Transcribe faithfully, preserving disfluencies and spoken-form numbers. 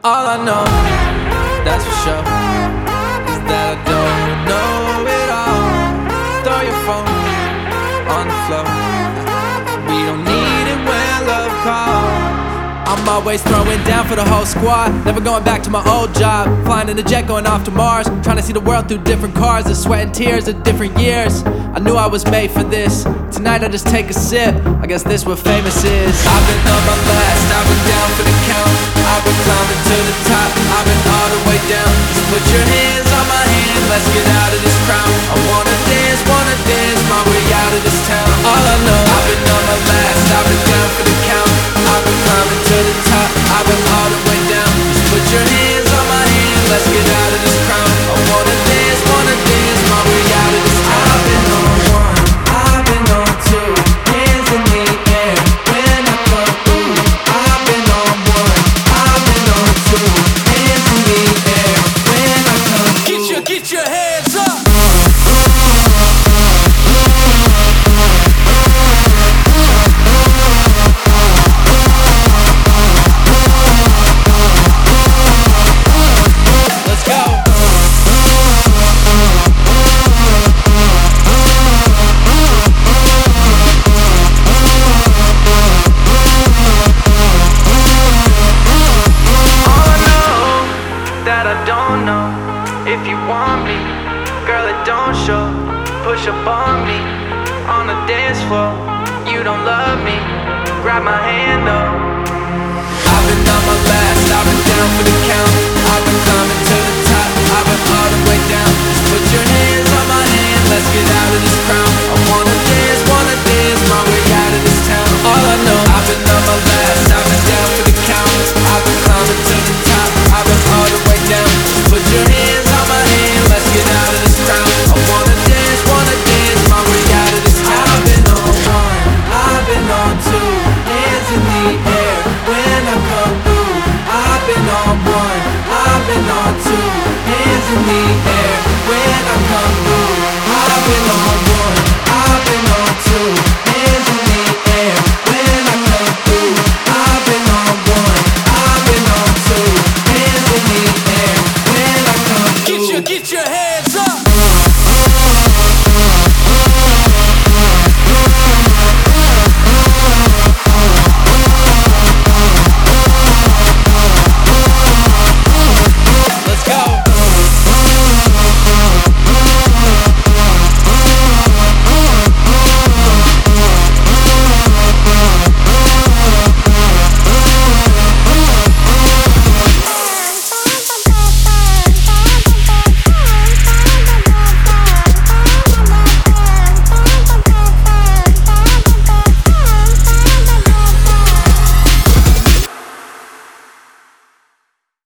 All I know, that's for sure, is that I don't know it all. Throw your phone on the floor, we don't need it when love calls. I'm always throwing down for the whole squad, never going back to my old job. Flying in a jet going off to Mars, trying to see the world through different cars. The sweat and tears of different years, I knew I was made for this. Tonight I just take a sip, I guess this what famous is. I've been on my last, I've been down for the count. I've been climbing to the top, I've been all the way down. So put your hands on my hand, let's get out of this crowd. I wanna dance, wanna dance my way out of this town. All I know, I've been on my last, I've been down for the count. I've been climbing to the top, I've been all the way down. Just put your hands on my hand, let's get out of this crowd. I wanna dance, wanna dance my way out of this town. I've been on one, I've been on two, hands in the air when I come through. I've been on one, I've been on two, hands in the air when I come through. Get your, get your hands up. That I don't know if you want me, girl, it don't show. Push up on me on the dance floor. You don't love me, grab my hand, though. I've been on my last, I've been